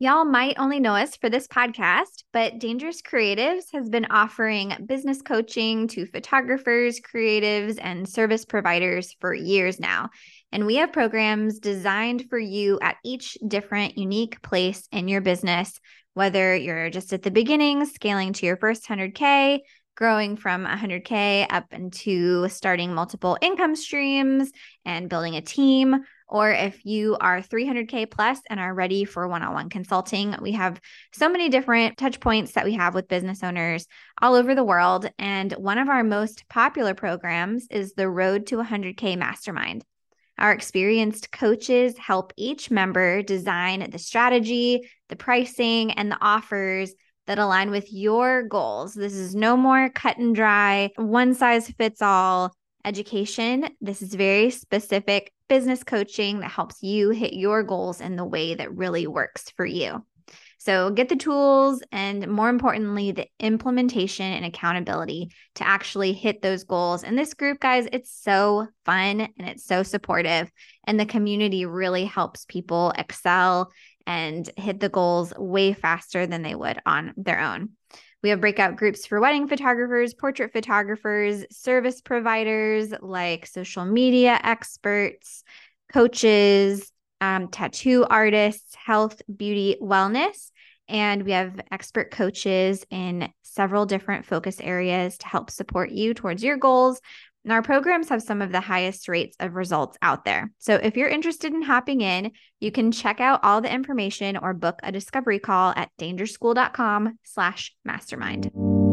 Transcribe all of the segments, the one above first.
Y'all might only know us for this podcast, but Dangerous Creatives has been offering business coaching to photographers, creatives, and service providers for years now. And we have programs designed for you at each different unique place in your business, whether you're just at the beginning, scaling to your first 100K, growing from 100K up into starting multiple income streams and building a team, or if you are 300K plus and are ready for one-on-one consulting. We have so many different touch points that we have with business owners all over the world. And one of our most popular programs is the Road to 100K Mastermind. Our experienced coaches help each member design the strategy, the pricing, and the offers that align with your goals. This is no more cut and dry, one size fits all education. This is very specific business coaching that helps you hit your goals in the way that really works for you. So get the tools and, more importantly, the implementation and accountability to actually hit those goals. And this group, guys, it's so fun and it's so supportive. And the community really helps people excel and hit the goals way faster than they would on their own. We have breakout groups for wedding photographers, portrait photographers, service providers like social media experts, coaches, tattoo artists, health, beauty, wellness. And we have expert coaches in several different focus areas to help support you towards your goals. And our programs have some of the highest rates of results out there. So if you're interested in hopping in, you can check out all the information or book a discovery call at dangerschool.com/mastermind.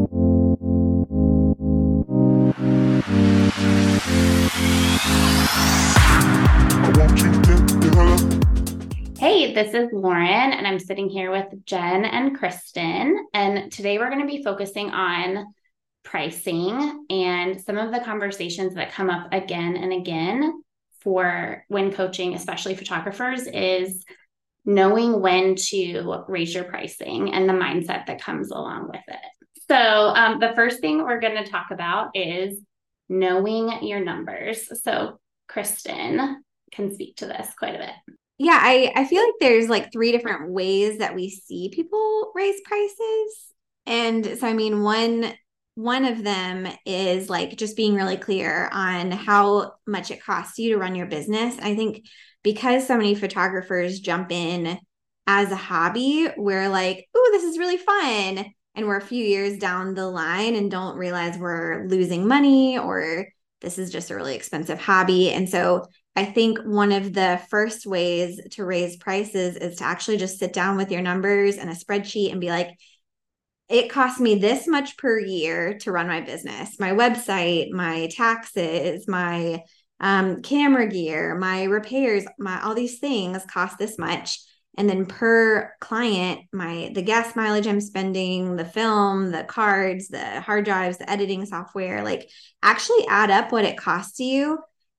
Hey, this is Lauren, and I'm sitting here with Jen and Kristen. And today we're going to be focusing on pricing, and some of the conversations that come up again and again for when coaching, especially photographers, is knowing when to raise your pricing and the mindset that comes along with it. So the first thing we're going to talk about is knowing your numbers. So Kristen can speak to this quite a bit. Yeah, I feel like there's like three different ways that we see people raise prices. And so, I mean, one of them is like just being really clear on how much it costs you to run your business. I think because so many photographers jump in as a hobby, we're like, oh, this is really fun. And we're a few years down the line and don't realize we're losing money, or this is just a really expensive hobby. And so I think one of the first ways to raise prices is to actually just sit down with your numbers and a spreadsheet and be like, it costs me this much per year to run my business, my website, my taxes, my camera gear, my repairs, all these things cost this much. And then per client, the gas mileage I'm spending, the film, the cards, the hard drives, the editing software, like actually add up what it costs you.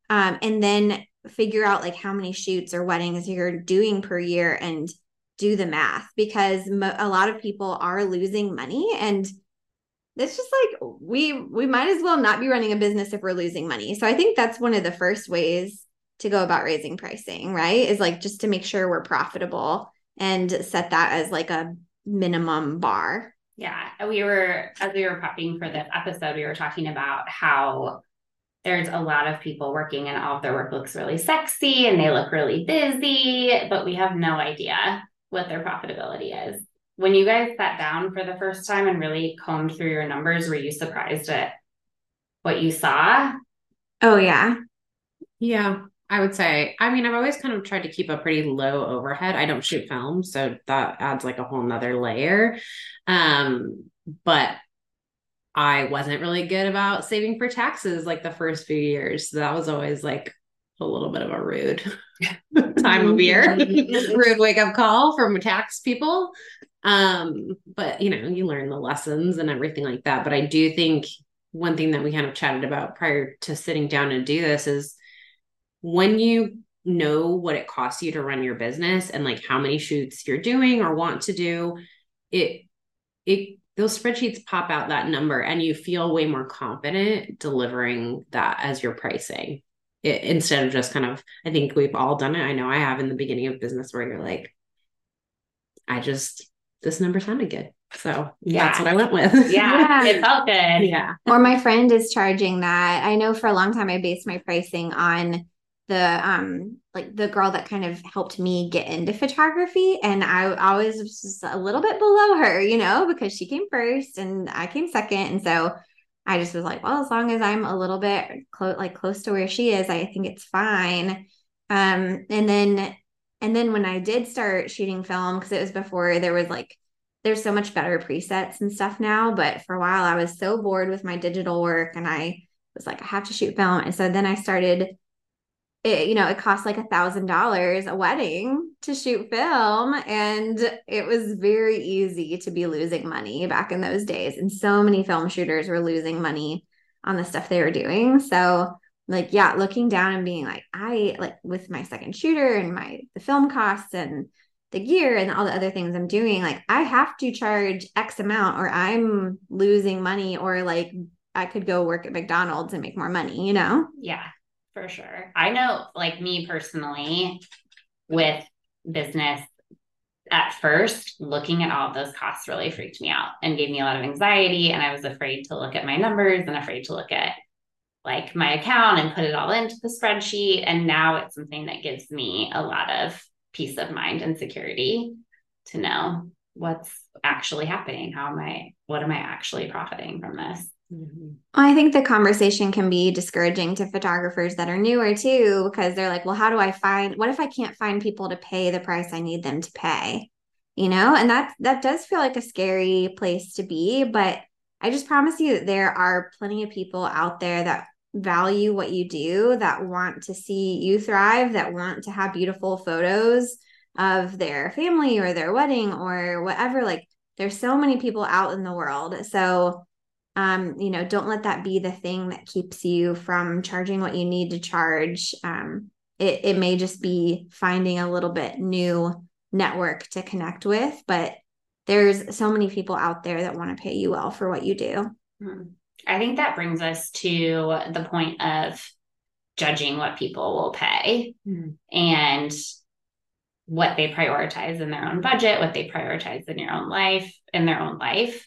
And then figure out like how many shoots or weddings you're doing per year and do the math, because a lot of people are losing money, and it's just like we might as well not be running a business if we're losing money. So I think that's one of the first ways to go about raising pricing, right? Is like just to make sure we're profitable and set that as like a minimum bar. Yeah, as we were prepping for this episode, we were talking about how there's a lot of people working and all of their work looks really sexy and they look really busy, but we have no idea what their profitability is. When you guys sat down for the first time and really combed through your numbers, were you surprised at what you saw? Oh, yeah. Yeah, I would say. I mean, I've always kind of tried to keep a pretty low overhead. I don't shoot film, so that adds like a whole nother layer. But I wasn't really good about saving for taxes like the first few years. So that was always like a little bit of a rude time of year, rude wake up call from tax people. But you learn the lessons and everything like that. But I do think one thing that we kind of chatted about prior to sitting down and do this is when you know what it costs you to run your business and like how many shoots you're doing or want to do, it those spreadsheets pop out that number and you feel way more confident delivering that as your pricing. Instead of just kind of, I think we've all done it. I know I have in the beginning of business where you're like, this number sounded good. So Yeah. that's what I went with. Yeah. It felt good. Yeah. Or my friend is charging that. I know for a long time I based my pricing on the like the girl that kind of helped me get into photography, and I always was just a little bit below her, because she came first and I came second. And so I just was like, well, as long as I'm a little bit close to where she is, I think it's fine. And then when I did start shooting film, because it was before there's so much better presets and stuff now. But for a while, I was so bored with my digital work, and I was like, I have to shoot film. And so then I started. It cost like $1,000 a wedding to shoot film, and it was very easy to be losing money back in those days. And so many film shooters were losing money on the stuff they were doing. So looking down and being like, I like with my second shooter and the film costs and the gear and all the other things I'm doing, like I have to charge X amount or I'm losing money, or like I could go work at McDonald's and make more money, Yeah, for sure. I know, like me personally, with business, at first, looking at all of those costs really freaked me out and gave me a lot of anxiety. And I was afraid to look at my numbers and afraid to look at like my account and put it all into the spreadsheet. And now it's something that gives me a lot of peace of mind and security to know what's actually happening. What am I actually profiting from this? Mm-hmm. I think the conversation can be discouraging to photographers that are newer too, because they're like, well, what if I can't find people to pay the price I need them to pay? And that does feel like a scary place to be, but I just promise you that there are plenty of people out there that value what you do, that want to see you thrive, that want to have beautiful photos of their family or their wedding or whatever. Like there's so many people out in the world. So, don't let that be the thing that keeps you from charging what you need to charge. It may just be finding a little bit new network to connect with, but there's so many people out there that want to pay you well for what you do. I think that brings us to the point of judging what people will pay and what they prioritize in their own budget, what they prioritize in their own life.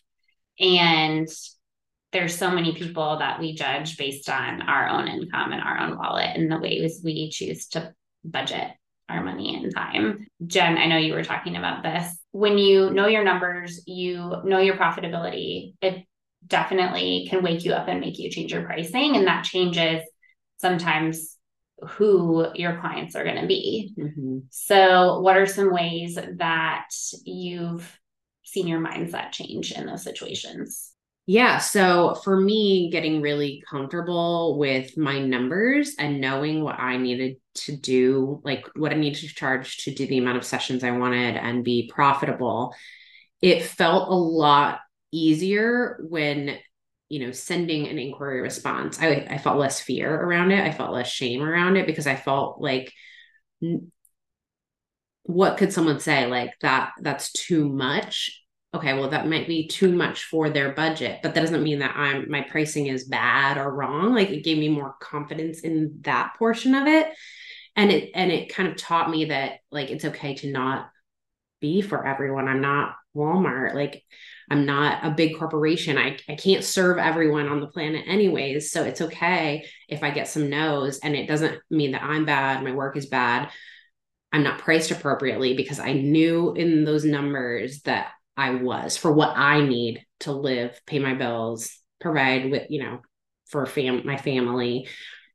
And there's so many people that we judge based on our own income and our own wallet and the ways we choose to budget our money and time. Jen, I know you were talking about this. When you know your numbers, you know your profitability, it definitely can wake you up and make you change your pricing. And that changes sometimes who your clients are going to be. Mm-hmm. So what are some ways that you've seen your mindset change in those situations? Yeah. So for me, getting really comfortable with my numbers and knowing what I needed to do, like what I needed to charge to do the amount of sessions I wanted and be profitable, it felt a lot easier when, sending an inquiry response. I felt less fear around it. I felt less shame around it because I felt like, what could someone say? Like that's too much. Okay, well, that might be too much for their budget, but that doesn't mean that my pricing is bad or wrong. Like it gave me more confidence in that portion of it. And it kind of taught me that like, it's okay to not be for everyone. I'm not Walmart. Like I'm not a big corporation. I can't serve everyone on the planet anyways. So it's okay if I get some no's, and it doesn't mean that I'm bad. My work is bad. I'm not priced appropriately because I knew in those numbers that I was for what I need to live, pay my bills, provide with, for my family.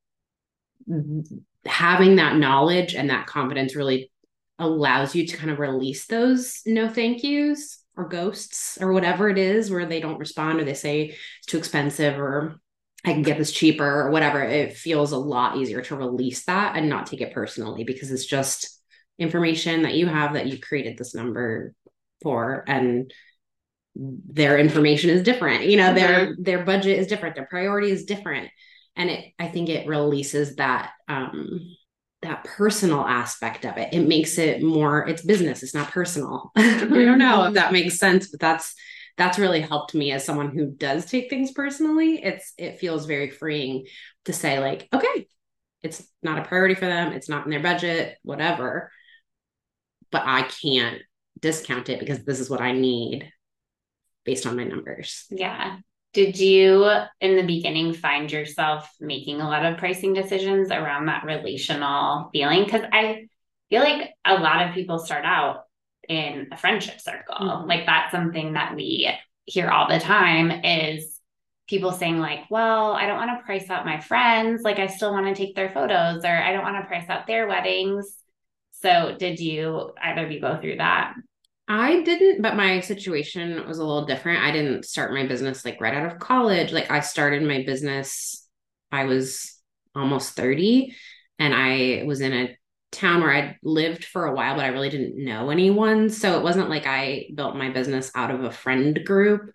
Having that knowledge and that confidence really allows you to kind of release those no thank yous or ghosts or whatever it is where they don't respond or they say it's too expensive or I can get this cheaper or whatever. It feels a lot easier to release that and not take it personally because it's just information that you have that you created this number for, and their information is different. Their budget is different, their priority is different. And I think it releases that personal aspect of it. It makes it more, it's business, it's not personal. I don't know if that makes sense, but that's really helped me as someone who does take things personally. It feels very freeing to say like, okay, it's not a priority for them. It's not in their budget, whatever, but I can't discount it because this is what I need based on my numbers. Yeah. Did you, in the beginning, find yourself making a lot of pricing decisions around that relational feeling? Because I feel like a lot of people start out in a friendship circle. Mm-hmm. Like that's something that we hear all the time is people saying like, well, I don't want to price out my friends. Like I still want to take their photos, or I don't want to price out their weddings. So did you, either of you go through that? I didn't, but my situation was a little different. I didn't start my business like right out of college. Like I started my business, I was almost 30, and I was in a town where I'd lived for a while, but I really didn't know anyone. So it wasn't like I built my business out of a friend group.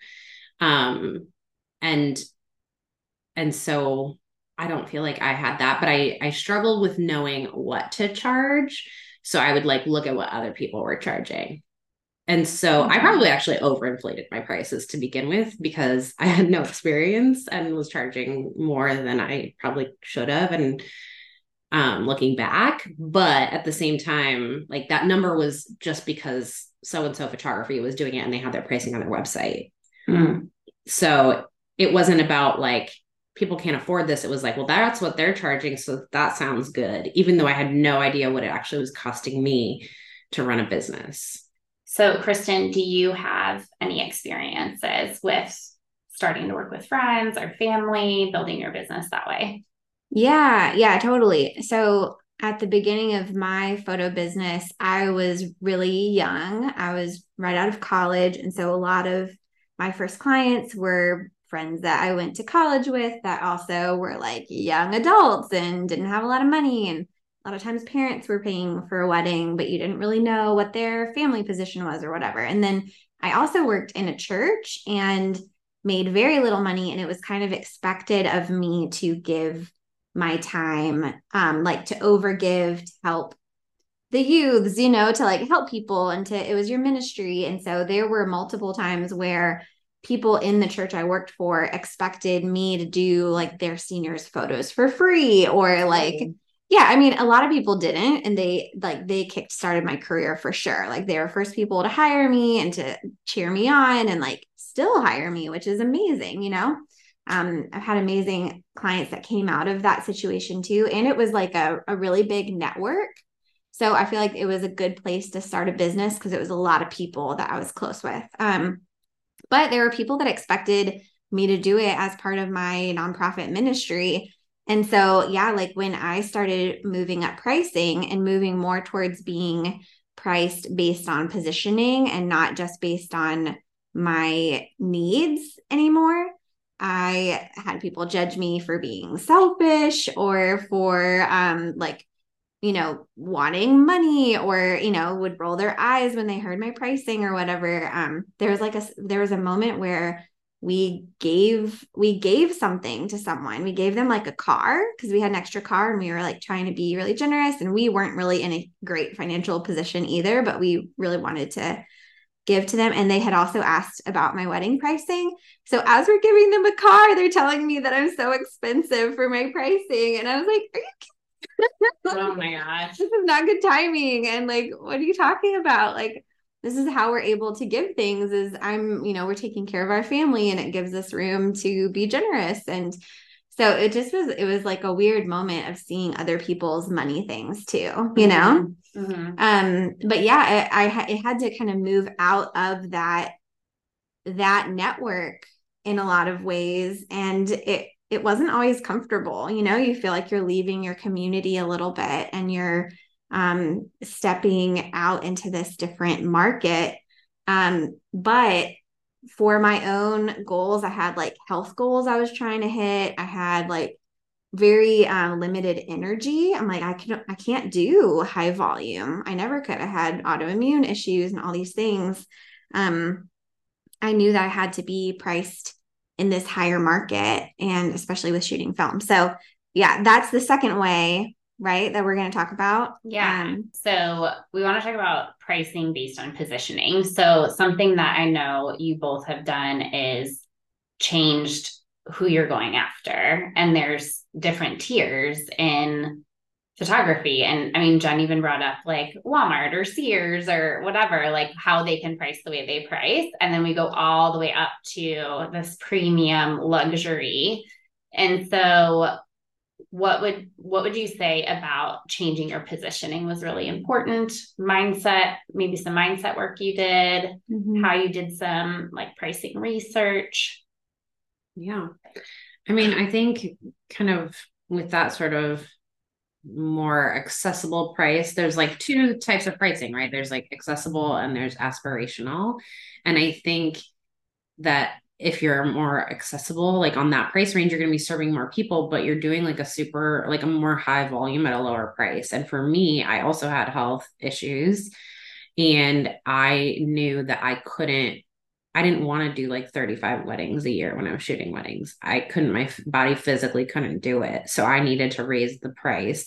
And so I don't feel like I had that, but I struggled with knowing what to charge. So I would like look at what other people were charging. And so I probably actually overinflated my prices to begin with because I had no experience and was charging more than I probably should have. And looking back, but at the same time, like that number was just because so-and-so photography was doing it and they had their pricing on their website. So it wasn't about like, people can't afford this. It was like, well, that's what they're charging. So that sounds good. Even though I had no idea what it actually was costing me to run a business. So, Kristen, do you have any experiences with starting to work with friends or family, building your business that way? Yeah, totally. So at the beginning of my photo business, I was really young. I was right out of college. And so a lot of my first clients were friends that I went to college with that also were like young adults and didn't have a lot of money. And a lot of times parents were paying for a wedding, but you didn't really know what their family position was or whatever. And then I also worked in a church and made very little money. And it was kind of expected of me to give my time, like to overgive, to help the youths, to like help people, and it was your ministry. And so there were multiple times where people in the church I worked for expected me to do like their seniors photos for free, or like, yeah, I mean, a lot of people didn't, and they kick-started my career for sure. Like they were first people to hire me and to cheer me on and like still hire me, which is amazing. I've had amazing clients that came out of that situation too. And it was like a really big network. So I feel like it was a good place to start a business because it was a lot of people that I was close with. But there were people that expected me to do it as part of my nonprofit ministry. And so, yeah, like when I started moving up pricing and moving more towards being priced based on positioning and not just based on my needs anymore, I had people judge me for being selfish or for wanting money, or, would roll their eyes when they heard my pricing or whatever. There was a moment where we gave something to someone. We gave them like a car because we had an extra car and we were like trying to be really generous, and we weren't really in a great financial position either, but we really wanted to give to them. And they had also asked about my wedding pricing. So as we're giving them a car, they're telling me that I'm so expensive for my pricing. And I was like, are you kidding? Oh my gosh. This is not good timing. And like, what are you talking about? Like, this is how we're able to give things is we're taking care of our family and it gives us room to be generous. And so it was like a weird moment of seeing other people's money things too, Mm-hmm. But yeah, it had to kind of move out of that network in a lot of ways. And it wasn't always comfortable. You feel like you're leaving your community a little bit and you're stepping out into this different market. But for my own goals, I had like health goals I was trying to hit. I had like very limited energy. I'm like, I can't do high volume. I never could. I had autoimmune issues and all these things. I knew that I had to be priced in this higher market, and especially with shooting film. So yeah, that's the second way, right, that we're going to talk about. Yeah. So we want to talk about pricing based on positioning. So something that I know you both have done is changed who you're going after. And there's different tiers in photography. And I mean, Jen even brought up like Walmart or Sears or whatever, like how they can price the way they price. And then we go all the way up to this premium luxury. And so what would you say about changing your positioning was really important? Mindset, maybe some mindset work you did, how you did some like pricing research. Yeah. I mean, I think kind of with that sort of more accessible price, there's like two types of pricing, right? There's like accessible and there's aspirational. And I think that if you're more accessible, like on that price range, you're going to be serving more people, but you're doing like a more high volume at a lower price. And for me, I also had health issues and I knew that I didn't want to do like 35 weddings a year when I was shooting weddings. My body physically couldn't do it. So I needed to raise the price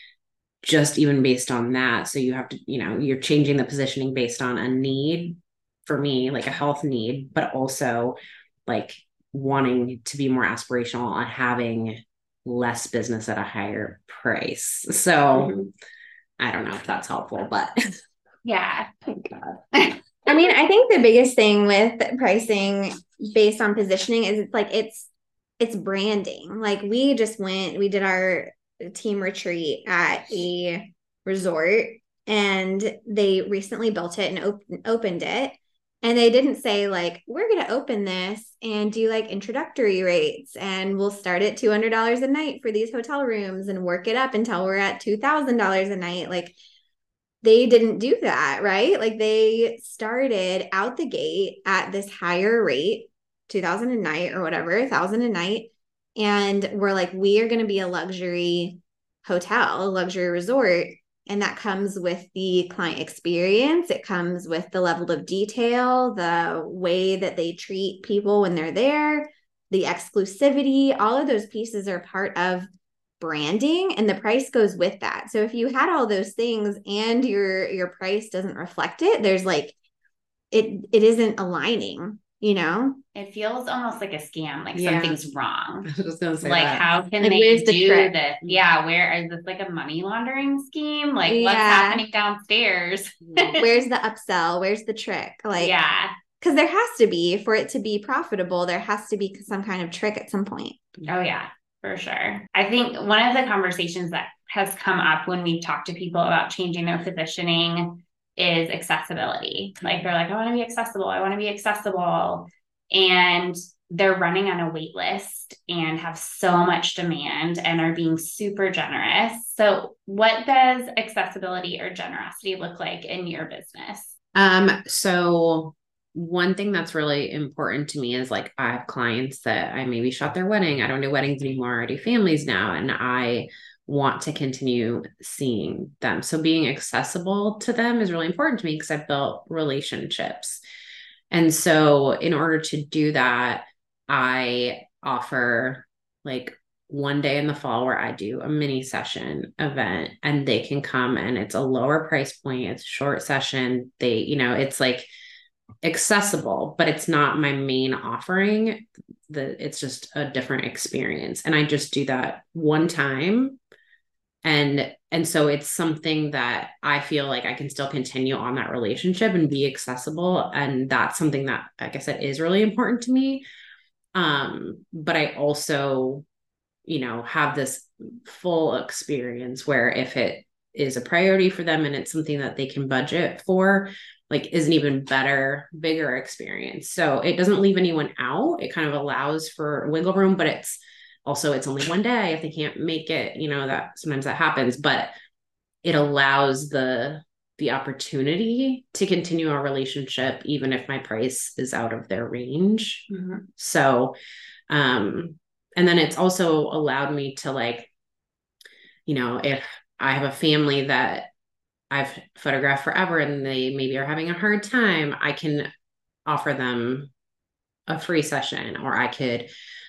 just even based on that. So you have to, you're changing the positioning based on a need for me, like a health need, but also like wanting to be more aspirational on having less business at a higher price. So I don't know if that's helpful, but yeah. Thank God. I mean, I think the biggest thing with pricing based on positioning is it's branding. Like we did our team retreat at a resort and they recently built it and opened it. And they didn't say like, we're going to open this and do like introductory rates and we'll start at $200 a night for these hotel rooms and work it up until we're at $2,000 a night. Like they didn't do that, right? Like they started out the gate at this higher rate, 2,000 a night or whatever, 1,000 a night. And we're like, we are going to be a luxury hotel, a luxury resort. And that comes with the client experience. It comes with the level of detail, the way that they treat people when they're there, the exclusivity. All of those pieces are part of branding, and the price goes with that. So if you had all those things and your price doesn't reflect it, there's like it isn't aligning. It feels almost like a scam, like something's wrong. I was gonna say like that. how can like, they do this? Yeah, where is this like a money laundering scheme? Like what's happening downstairs? Where's the upsell? Where's the trick? Like because there has to be, for it to be profitable, there has to be some kind of trick at some point. Oh yeah, for sure. I think one of the conversations that has come up when we talk to people about changing their positioning is accessibility. Like they're like, I want to be accessible. I want to be accessible. And they're running on a wait list and have so much demand and are being super generous. So what does accessibility or generosity look like in your business? So one thing that's really important to me is like I have clients that I maybe shot their wedding. I don't do weddings anymore. I do families now. And I want to continue seeing them. So being accessible to them is really important to me because I've built relationships. And so in order to do that, I offer like one day in the fall where I do a mini session event and they can come and it's a lower price point. It's a short session. It's like accessible, but it's not my main offering. It's just a different experience. And I just do that one time. And so it's something that I feel like I can still continue on that relationship and be accessible. And that's something that, like I said, is really important to me. But I also, have this full experience where if it is a priority for them and it's something that they can budget for, like is an even better, bigger experience. So it doesn't leave anyone out. It kind of allows for wiggle room, but it's only one day if they can't make it, that sometimes that happens, but it allows the opportunity to continue our relationship, even if my price is out of their range. Mm-hmm. So, and then it's also allowed me to like, if I have a family that I've photographed forever and they maybe are having a hard time, I can offer them a free session, or I could,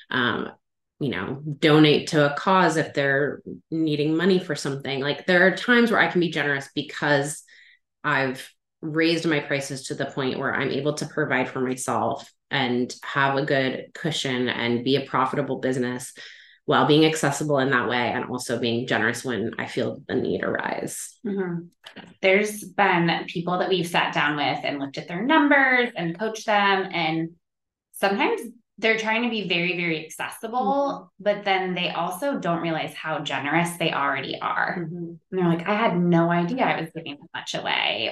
donate to a cause if they're needing money for something. Like there are times where I can be generous because I've raised my prices to the point where I'm able to provide for myself and have a good cushion and be a profitable business while being accessible in that way and also being generous when I feel the need arise. Mm-hmm. There's been people that we've sat down with and looked at their numbers and coached them. And sometimes they're trying to be very, very accessible, but then they also don't realize how generous they already are. And they're like, I had no idea I was giving that much away.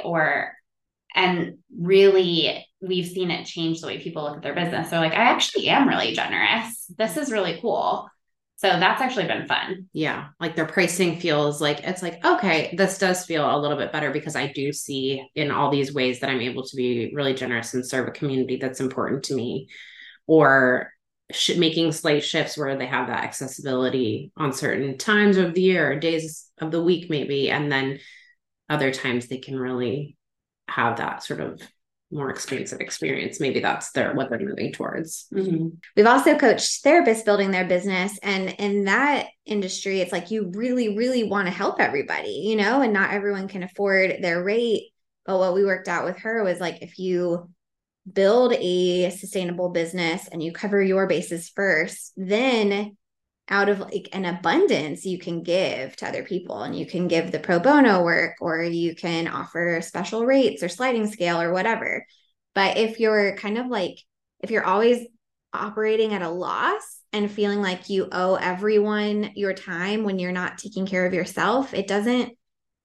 And really, we've seen it change the way people look at their business. They're like, I actually am really generous. This is really cool. So that's actually been fun. Yeah. Like their pricing feels like, it's like, okay, this does feel a little bit better because I do see in all these ways that I'm able to be really generous and serve a community that's important to me, or making slight shifts where they have that accessibility on certain times of the year or days of the week, maybe. And then other times they can really have that sort of more expensive experience. Maybe that's what they're moving towards. We've also coached therapists building their business. And in that industry, it's like you really, really want to help everybody, you know, and not everyone can afford their rate. But what we worked out with her was like, if you build a sustainable business and you cover your bases first, then out of like an abundance, you can give to other people, and you can give the pro bono work, or you can offer special rates or sliding scale or whatever. But if you're kind of like, if you're always operating at a loss and feeling like you owe everyone your time when you're not taking care of yourself, it doesn't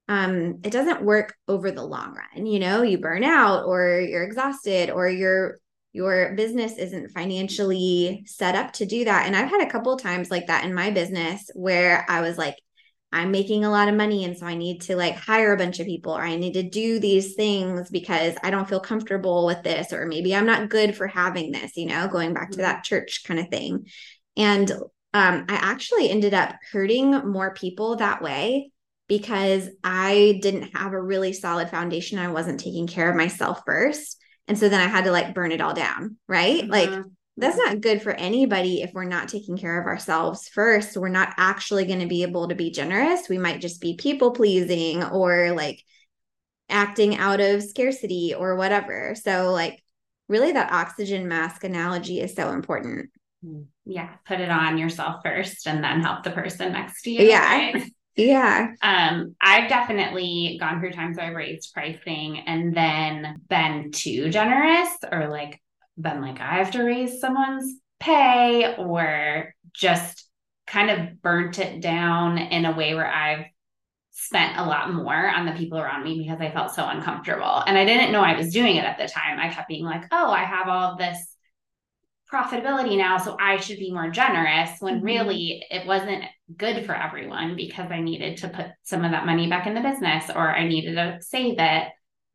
work over the long run. You know, you burn out, or you're exhausted, or your business isn't financially set up to do that. And I've had a couple of times like that in my business where I was like, I'm making a lot of money, and so I need to like hire a bunch of people, or I need to do these things because I don't feel comfortable with this, or maybe I'm not good for having this, you know, going back to that church kind of thing. And I actually ended up hurting more people that way, because I didn't have a really solid foundation. I wasn't taking care of myself first. And so then I had to like burn it all down, right? Like that's not good for anybody if we're not taking care of ourselves first. We're not actually going to be able to be generous. We might just be people pleasing, or like acting out of scarcity or whatever. So like really that oxygen mask analogy is so important. Yeah. Put it on yourself first and then help the person next to you. Yeah. Right? Yeah. I've definitely gone through times where I raised pricing and then been too generous, or like been like, I have to raise someone's pay, or just kind of burnt it down in a way where I've spent a lot more on the people around me because I felt so uncomfortable. And I didn't know I was doing it at the time. I kept being like, oh, I have all of this profitability now, so I should be more generous, when really it wasn't good for everyone, because I needed to put some of that money back in the business, or I needed to save it.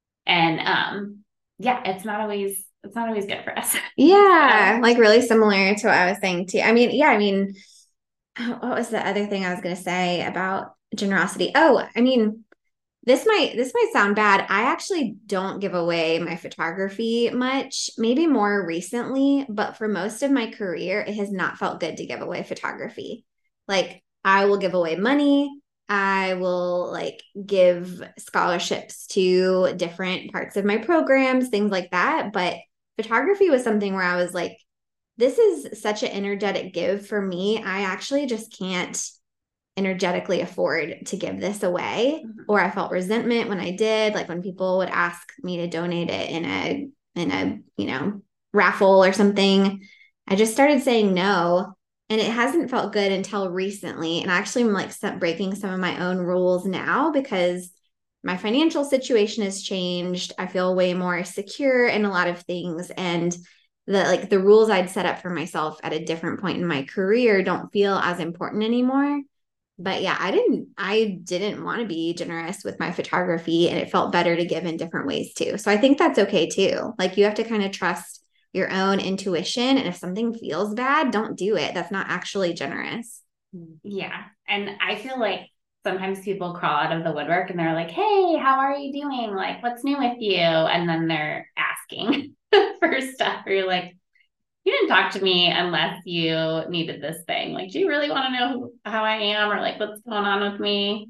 And yeah, it's not always good for us. Yeah. Like really similar to what I was saying too. I mean, what was the other thing I was going to say about generosity? Oh, I mean, this might sound bad. I actually don't give away my photography much, maybe more recently, but for most of my career, it has not felt good to give away photography. Like I will give away money. I will like give scholarships to different parts of my programs, things like that. But photography was something where I was like, this is such an energetic give for me. I actually just can't energetically afford to give this away. Or I felt resentment when I did, like when people would ask me to donate it in a you know, raffle or something. I just started saying no, and it hasn't felt good until recently. And actually I'm like breaking some of my own rules now, because my financial situation has changed. I feel way more secure in a lot of things, and the rules I'd set up for myself at a different point in my career don't feel as important anymore. But yeah, I didn't want to be generous with my photography, and it felt better to give in different ways too. So I think that's okay too. Like you have to kind of trust your own intuition. And if something feels bad, don't do it. That's not actually generous. Yeah. And I feel like sometimes people crawl out of the woodwork and they're like, hey, how are you doing? Like, what's new with you? And then they're asking for stuff, or you're like, you didn't talk to me unless you needed this thing. Like, do you really want to know how I am, or like what's going on with me?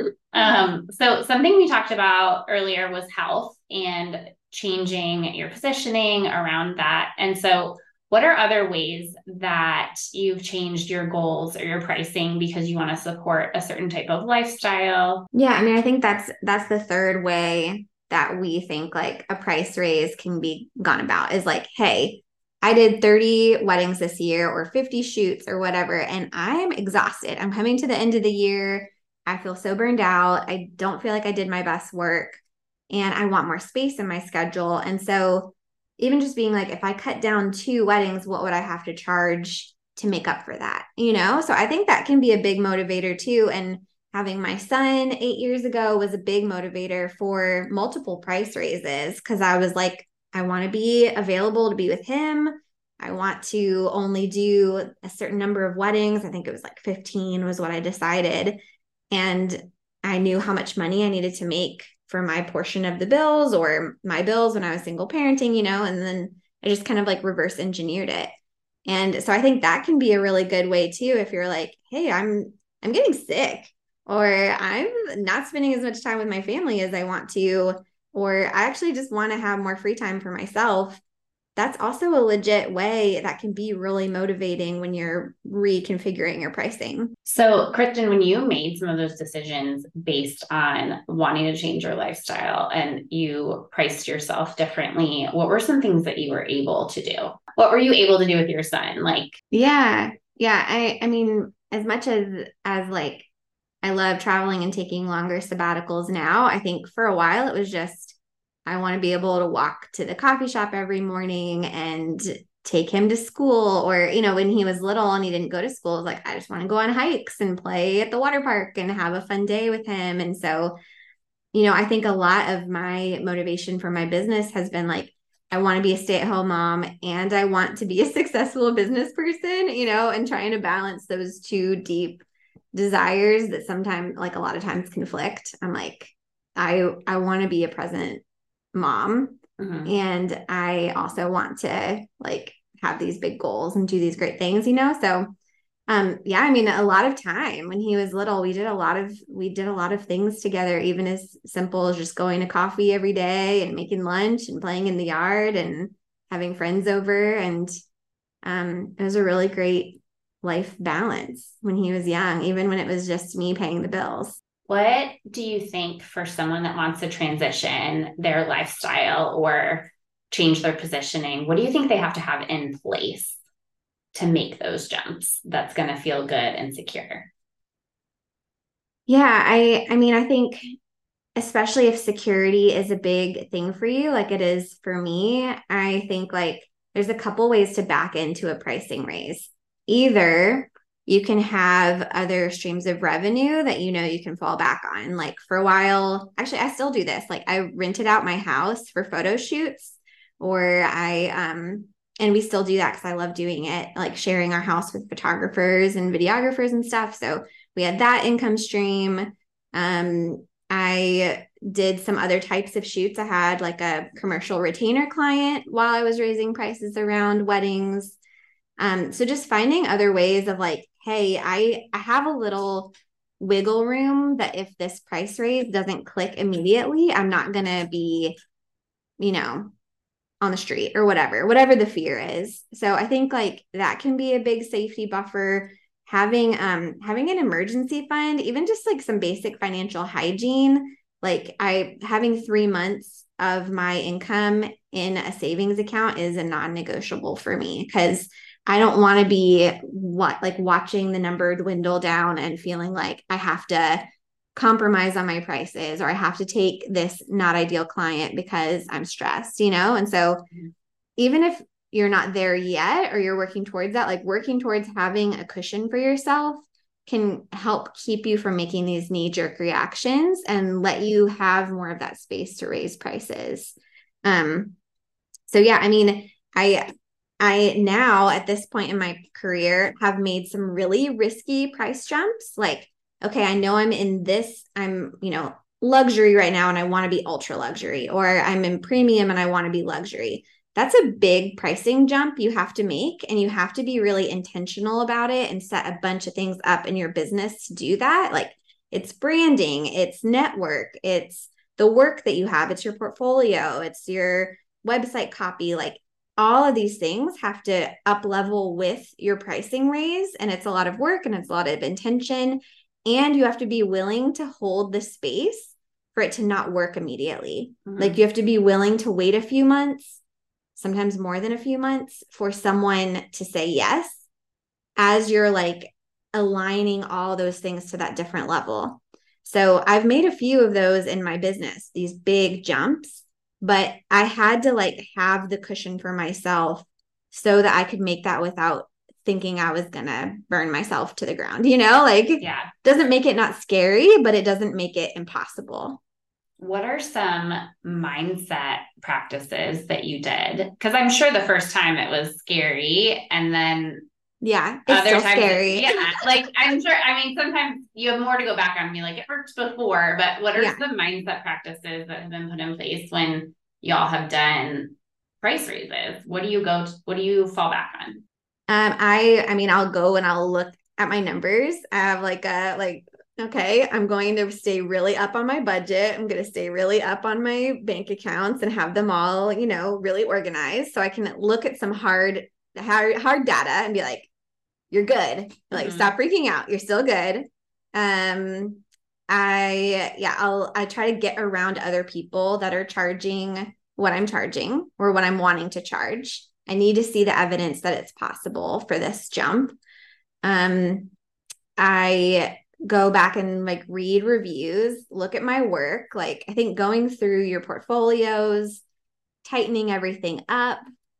So something we talked about earlier was health and changing your positioning around that. And so What are other ways that you've changed your goals or your pricing because you want to support a certain type of lifestyle? Yeah, I mean, I think that's the third way that we think like a price raise can be gone about is like, hey, I did 30 weddings this year or 50 shoots or whatever, and I'm exhausted. I'm coming to the end of the year. I feel so burned out. I don't feel like I did my best work, and I want more space in my schedule. And so even just being like, if I cut down 2 weddings, what would I have to charge to make up for that? So I think that can be a big motivator too. And having my son 8 years ago was a big motivator for multiple price raises because I was like, I want to be available to be with him. I want to only do a certain number of weddings. I think it was like 15 was what I decided. And I knew how much money I needed to make for my portion of the bills or my bills when I was single parenting, and then I just kind of like reverse engineered it. And so I think that can be a really good way too if you're like, hey, I'm getting sick or I'm not spending as much time with my family as I want to, or I actually just want to have more free time for myself. That's also a legit way that can be really motivating when you're reconfiguring your pricing. So, Kristen, when you made some of those decisions based on wanting to change your lifestyle and you priced yourself differently, what were some things that you were able to do? What were you able to do with your son? Yeah. I mean, as much as like I love traveling and taking longer sabbaticals now, I think for a while it was just I want to be able to walk to the coffee shop every morning and take him to school. Or, when he was little and he didn't go to school, it was like, I just want to go on hikes and play at the water park and have a fun day with him. And so, I think a lot of my motivation for my business has been like, I want to be a stay-at-home mom and I want to be a successful business person, and trying to balance those two deep desires that sometimes, like a lot of times conflict. I'm like, I want to be a present mom. Mm-hmm. And I also want to like have these big goals and do these great things, So yeah, I mean, a lot of time when he was little, we did a lot of things together, even as simple as just going to coffee every day and making lunch and playing in the yard and having friends over. And it was a really great life balance when he was young, even when it was just me paying the bills. What do you think for someone that wants to transition their lifestyle or change their positioning? What do you think they have to have in place to make those jumps that's going to feel good and secure? Yeah, I mean, I think especially if security is a big thing for you, like it is for me, I think like there's a couple ways to back into a pricing raise. Either you can have other streams of revenue that you can fall back on. Like for a while, actually, I still do this. Like I rented out my house for photo shoots, or and we still do that because I love doing it, like sharing our house with photographers and videographers and stuff. So we had that income stream. I did some other types of shoots. I had like a commercial retainer client while I was raising prices around weddings. So just finding other ways of like, hey, I have a little wiggle room that if this price raise doesn't click immediately, I'm not going to be, on the street or whatever the fear is. So I think like that can be a big safety buffer. Having an emergency fund, even just like some basic financial hygiene, like having 3 months of my income in a savings account is a non-negotiable for me because I don't want to be watching the number dwindle down and feeling like I have to compromise on my prices or I have to take this not ideal client because I'm stressed, And so even if you're not there yet or you're working towards that, like working towards having a cushion for yourself can help keep you from making these knee-jerk reactions and let you have more of that space to raise prices. So yeah, I mean, I now at this point in my career have made some really risky price jumps. Like, okay, I know I'm luxury right now and I want to be ultra luxury, or I'm in premium and I want to be luxury. That's a big pricing jump you have to make, and you have to be really intentional about it and set a bunch of things up in your business to do that. Like it's branding, it's network, it's the work that you have, it's your portfolio, it's your website copy. Like all of these things have to up level with your pricing raise. And it's a lot of work and it's a lot of intention. And you have to be willing to hold the space for it to not work immediately. Mm-hmm. Like you have to be willing to wait a few months, sometimes more than a few months, for someone to say yes, as you're like aligning all those things to that different level. So I've made a few of those in my business, these big jumps, but I had to like have the cushion for myself so that I could make that without thinking I was going to burn myself to the ground, you know, like doesn't make it not scary, but it doesn't make it impossible. What are some mindset practices that you did? Because I'm sure the first time it was scary, and then it's other times scary. Like I'm sure, I mean, sometimes you have more to go back on and be like, it worked before, but what are some mindset practices that have been put in place when y'all have done price raises? What do you fall back on? I mean, I'll go and I'll look at my numbers. I have okay, I'm going to stay really up on my budget. I'm going to stay really up on my bank accounts and have them all, you know, really organized. So I can look at some hard data and be like, you're good. Like, stop freaking out. You're still good. I try to get around other people that are charging what I'm charging or what I'm wanting to charge. I need to see the evidence that it's possible for this jump. I go back and like read reviews, look at my work. Like I think going through your portfolios, tightening everything up,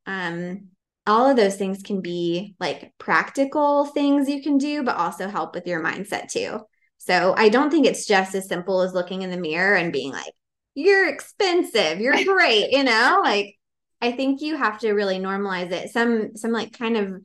all of those things can be like practical things you can do, but also help with your mindset too. So I don't think it's just as simple as looking in the mirror and being like, you're expensive, you're great, you know, like I think you have to really normalize it. Some like kind of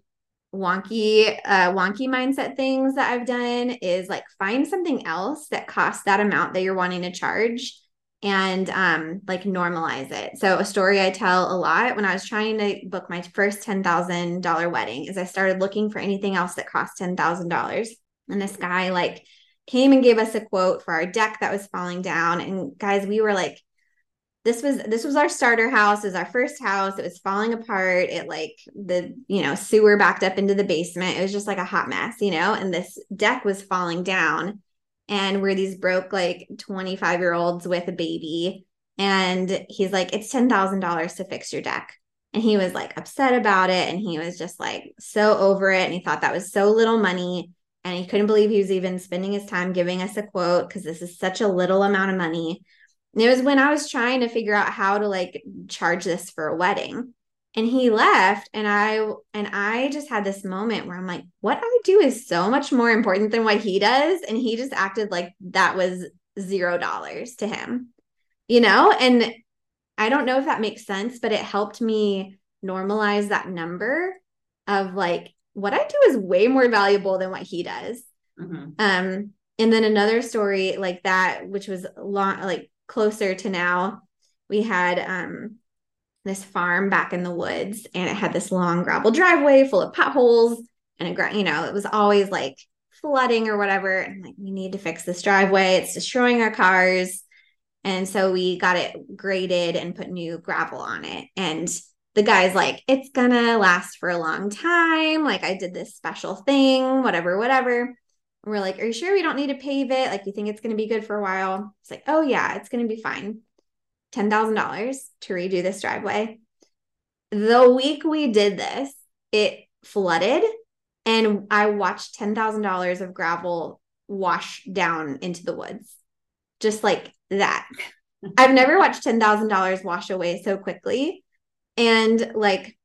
wonky mindset things that I've done is like find something else that costs that amount that you're wanting to charge and like normalize it. So a story I tell a lot when I was trying to book my first $10,000 wedding is I started looking for anything else that cost $10,000. And this guy like came and gave us a quote for our deck that was falling down. And guys, we were like, this was our starter house. It was our first house. It was falling apart. It like the, you know, sewer backed up into the basement. It was just like a hot mess, you know, and this deck was falling down. And we're these broke, like 25-year-olds with a baby. And he's like, it's $10,000 to fix your deck. And he was like upset about it. And he was just like so over it. And he thought that was so little money. And he couldn't believe he was even spending his time giving us a quote because this is such a little amount of money. And it was when I was trying to figure out how to like charge this for a wedding. And he left and I just had this moment where I'm like, what I do is so much more important than what he does. And he just acted like that was $0 to him, you know? And I don't know if that makes sense, but it helped me normalize that number of like, what I do is way more valuable than what he does. Mm-hmm. And then another story like that, which was long, like closer to now, we had, this farm back in the woods and it had this long gravel driveway full of potholes and it was always like flooding or whatever. And like, we need to fix this driveway. It's destroying our cars. And so we got it graded and put new gravel on it. And the guy's like, it's gonna last for a long time. Like I did this special thing, whatever. And we're like, are you sure we don't need to pave it? Like, you think it's going to be good for a while? It's like, oh yeah, it's going to be fine. $10,000 to redo this driveway. The week we did this, it flooded and I watched $10,000 of gravel wash down into the woods. Just like that. I've never watched $10,000 wash away so quickly. And like,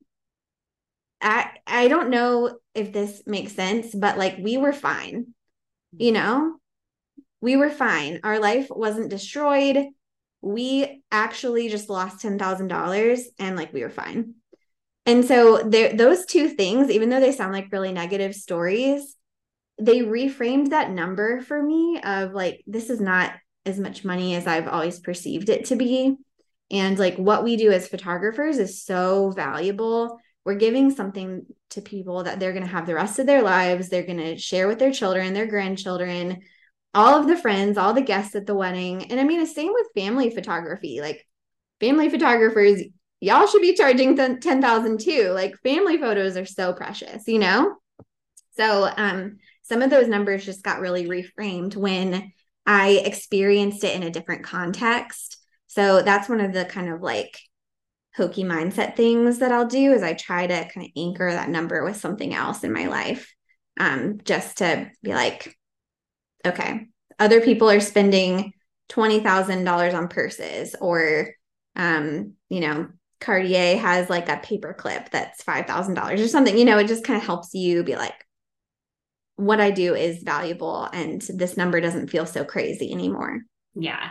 I don't know if this makes sense, but like we were fine, you know, we were fine. Our life wasn't destroyed. We actually just lost $10,000 and like we were fine. And so those two things, even though they sound like really negative stories, they reframed that number for me of like, this is not as much money as I've always perceived it to be. And like what we do as photographers is so valuable. We're giving something to people that they're going to have the rest of their lives. They're going to share with their children, their grandchildren, all of the friends, all the guests at the wedding. And I mean, the same with family photography. Like family photographers, y'all should be charging 10,000 too. Like family photos are so precious, you know? So some of those numbers just got really reframed when I experienced it in a different context. So that's one of the kind of like hokey mindset things that I'll do is I try to kind of anchor that number with something else in my life. Just to be like, okay, other people are spending $20,000 on purses, or, you know, Cartier has like a paper clip that's $5,000 or something, you know, it just kind of helps you be like, what I do is valuable and this number doesn't feel so crazy anymore. Yeah.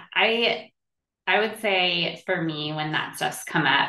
I would say for me, when that stuff's come up,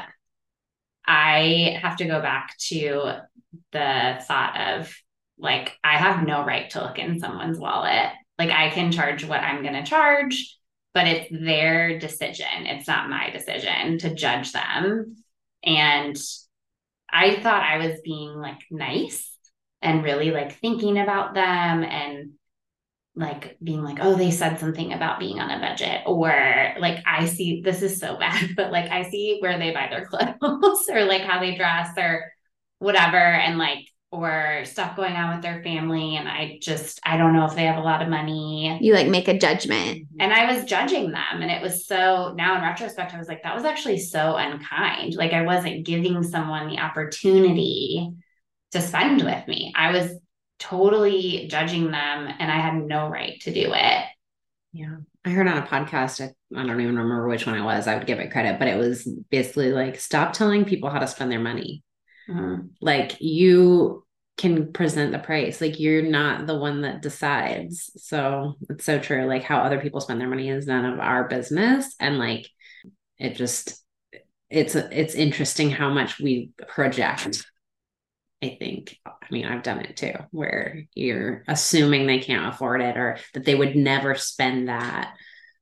I have to go back to the thought of like, I have no right to look in someone's wallet. Like I can charge what I'm going to charge, but it's their decision. It's not my decision to judge them. And I thought I was being like nice and really like thinking about them and like being like, oh, they said something about being on a budget, or like I see, this is so bad, but like I see where they buy their clothes or like how they dress or whatever, and like, or stuff going on with their family, and I don't know if they have a lot of money. You like make a judgment. And I was judging them, and it was so, now in retrospect I was like, that was actually so unkind. Like I wasn't giving someone the opportunity to spend with me. I was totally judging them, and I had no right to do it. Yeah. I heard on a podcast, I don't even remember which one it was. I would give it credit, but it was basically like, stop telling people how to spend their money. Mm-hmm. Like you can present the price. Like you're not the one that decides. So it's so true. Like how other people spend their money is none of our business. And like, it just, it's interesting how much we project. I think, I mean, I've done it too, where you're assuming they can't afford it or that they would never spend that.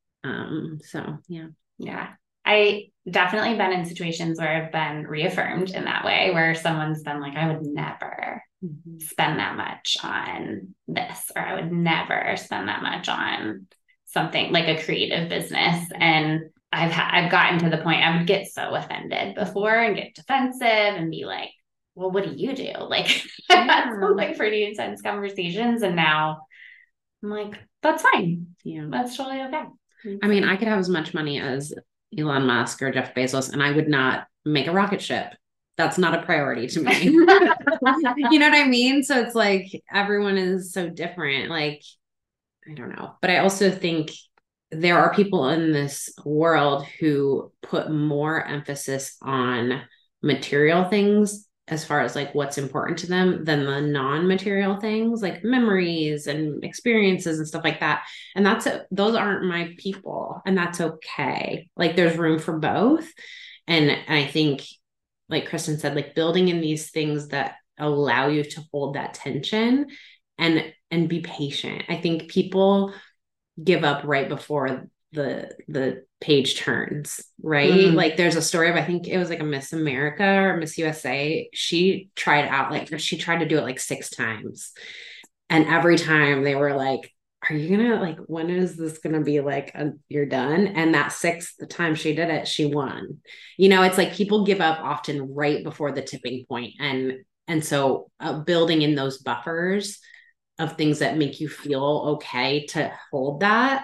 So yeah. Yeah. I definitely been in situations where I've been reaffirmed in that way, where someone's been like, I would never spend that much on this, or I would never spend that much on something like a creative business. And I've gotten to the point I would get so offended before and get defensive and be like, well, what do you do? Like, I've had some like pretty intense conversations, and now I'm like, that's fine. Yeah, that's totally okay. I mean, I could have as much money as Elon Musk or Jeff Bezos, and I would not make a rocket ship. That's not a priority to me. You know what I mean? So it's like everyone is so different. Like, I don't know. But I also think there are people in this world who put more emphasis on material things as far as like what's important to them than the non-material things like memories and experiences and stuff like that. And those aren't my people, and that's okay. Like there's room for both. And I think, like Kristen said, like building in these things that allow you to hold that tension and be patient. I think people give up right before the page turns, right? Mm-hmm. Like there's a story of, I think it was like a Miss America or Miss USA. She tried to do it like 6 times. And every time they were like, are you gonna like, when is this gonna be like, you're done? And that 6th time she did it, she won. You know, it's like people give up often right before the tipping point. And so building in those buffers of things that make you feel okay to hold that,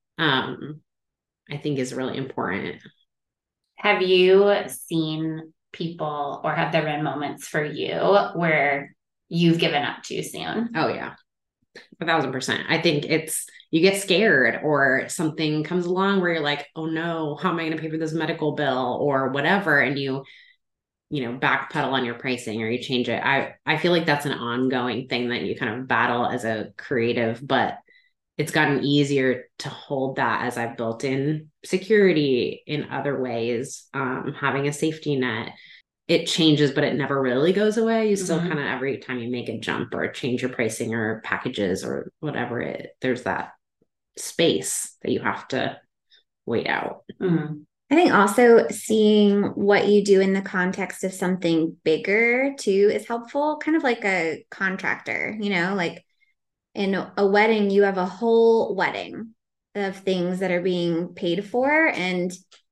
I think is really important. Have you seen people, or have there been moments for you where you've given up too soon? Oh yeah, 1,000%. I think you get scared, or something comes along where you're like, oh no, how am I going to pay for this medical bill or whatever? And you backpedal on your pricing or you change it. I feel like that's an ongoing thing that you kind of battle as a creative, but it's gotten easier to hold that as I've built in security in other ways, having a safety net. It changes, but it never really goes away. You still kind of, every time you make a jump or change your pricing or packages or whatever, there's that space that you have to wait out. Mm-hmm. I think also seeing what you do in the context of something bigger too is helpful, kind of like a contractor, like in a wedding, you have a whole wedding of things that are being paid for. And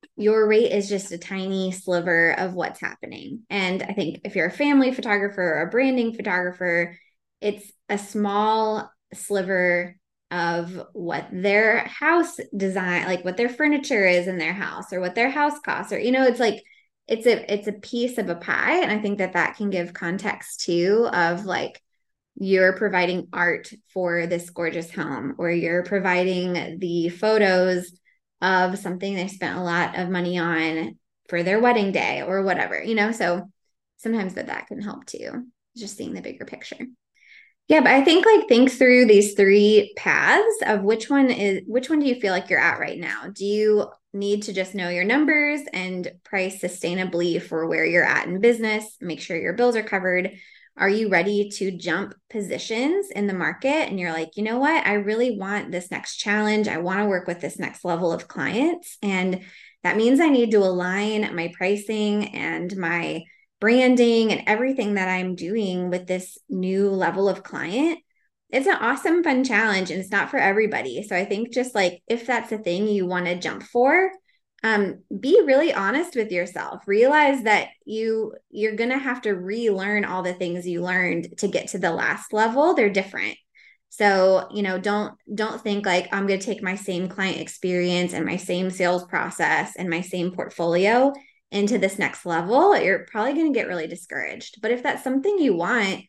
your rate is just a tiny sliver of what's happening. And I think if you're a family photographer or a branding photographer, it's a small sliver of what their house design, like what their furniture is in their house or what their house costs, or, it's like, it's a piece of a pie. And I think that can give context too, of like, you're providing art for this gorgeous home, or you're providing the photos of something they spent a lot of money on for their wedding day or whatever, so sometimes that can help too, just seeing the bigger picture. Yeah, but I think like think through these 3 paths of which one do you feel like you're at right now? Do you need to just know your numbers and price sustainably for where you're at in business, make sure your bills are covered? Are you ready to jump positions in the market? And you're like, you know what? I really want this next challenge. I want to work with this next level of clients. And that means I need to align my pricing and my branding and everything that I'm doing with this new level of client. It's an awesome, fun challenge, and it's not for everybody. So I think just like, if that's a thing you want to jump for, be really honest with yourself. Realize that you're going to have to relearn all the things you learned to get to the last level. They're different. So, don't think like, I'm going to take my same client experience and my same sales process and my same portfolio into this next level. You're probably going to get really discouraged. But if that's something you want,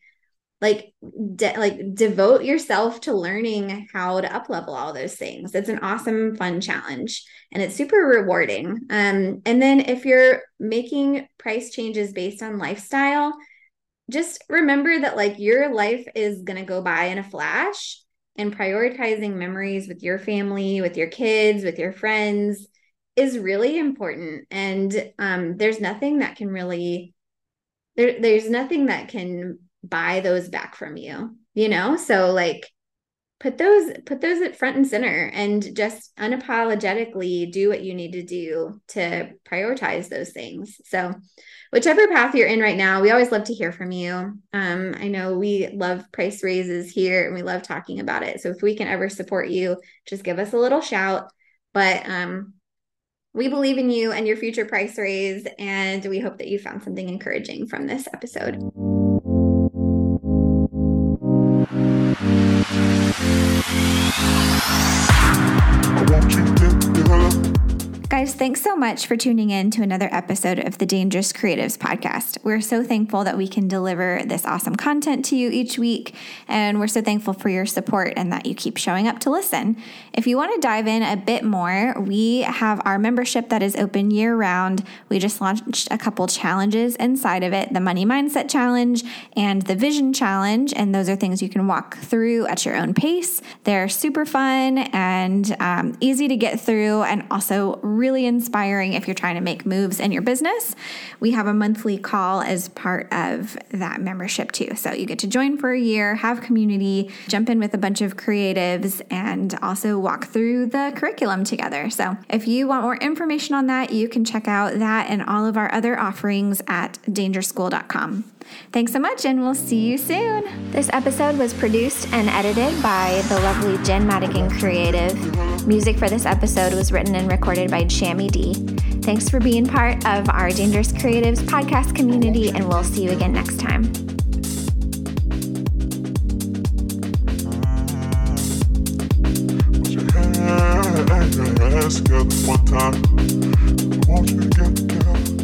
devote yourself to learning how to up level all those things. It's an awesome, fun challenge, and it's super rewarding. And then if you're making price changes based on lifestyle, just remember that like your life is going to go by in a flash, and prioritizing memories with your family, with your kids, with your friends is really important. And there's nothing that can really, there's nothing that can buy those back from you, so like put those at front and center, and just unapologetically do what you need to do to prioritize those things. So whichever path you're in right now, we always love to hear from you. I know we love price raises here, and we love talking about it. So if we can ever support you, just give us a little shout. But we believe in you and your future price raise, and we hope that you found something encouraging from this episode. Guys, thanks so much for tuning in to another episode of the Dangerous Creatives podcast. We're so thankful that we can deliver this awesome content to you each week, and we're so thankful for your support and that you keep showing up to listen. If you want to dive in a bit more, we have our membership that is open year-round. We just launched a couple challenges inside of it, the Money Mindset Challenge and the Vision Challenge, and those are things you can walk through at your own pace. They're super fun and easy to get through, and also really inspiring if you're trying to make moves in your business. We have a monthly call as part of that membership too. So you get to join for a year, have community, jump in with a bunch of creatives, and also walk through the curriculum together. So if you want more information on that, you can check out that and all of our other offerings at dangerschool.com. Thanks so much, and we'll see you soon. This episode was produced and edited by the lovely Jen Madigan Creative. Music for this episode was written and recorded by Shammy D. Thanks for being part of our Dangerous Creatives podcast community, and we'll see you again next time. Together one time, I want you to get together.